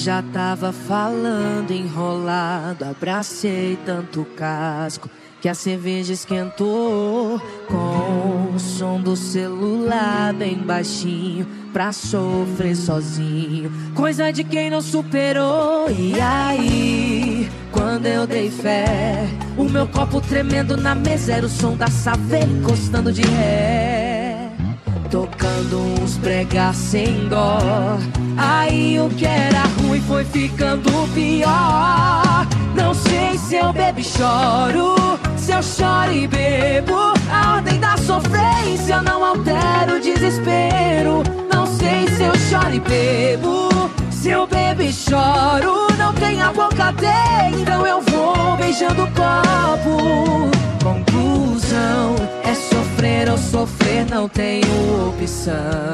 já tava falando enrolado, abracei tanto casco que a cerveja esquentou. Com o som do celular bem baixinho pra sofrer sozinho, coisa de quem não superou. E aí, quando eu dei fé, o meu copo tremendo na mesa era o som da saveira encostando de ré, tocando uns pregas sem dó. Aí o que era ruim foi ficando pior. Não sei se eu bebo e choro, se eu choro e bebo. A ordem da sofrência não altera o desespero. Não sei se eu choro e bebo, se eu bebo e choro. Não tem a boca dele, então eu vou beijando o copo. Conclusão, é sofrer ou sofrer, não tenho opção.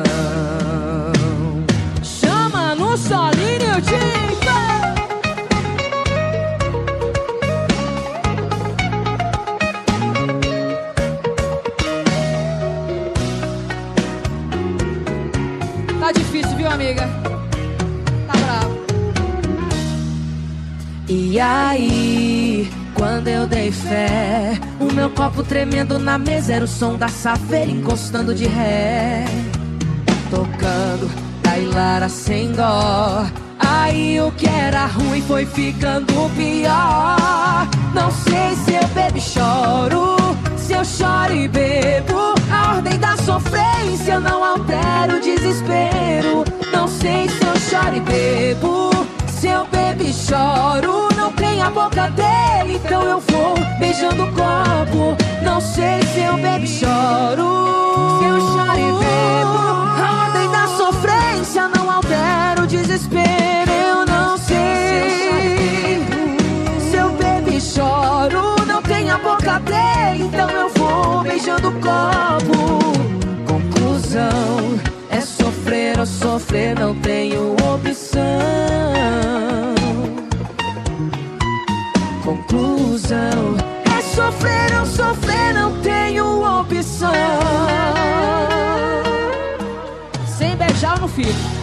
Chama no solinho de... Tá difícil, viu, amiga? Tá bravo. E aí, quando eu dei fé, o meu copo tremendo na mesa era o som da saveira encostando de ré, tocando Tailara sem dó. Aí o que era ruim foi ficando pior. Não sei se eu bebo e choro, se eu choro e bebo. A ordem da sofrência não altera o desespero. Não sei se eu choro e bebo, se eu bebo e choro. Não tem a boca dele, então eu vou beijando o copo. Não sei se eu bebo e choro, se eu choro e bebo. A ordem da sofrência não altera o desespero. Eu não sei se eu bebo e choro. Não tem a boca dele, então eu vou beijando o copo. Conclusão, é sofrer ou sofrer, não tenho opção. Conclusão, é sofrer ou sofrer, não tenho opção. Sem beijar eu não fico.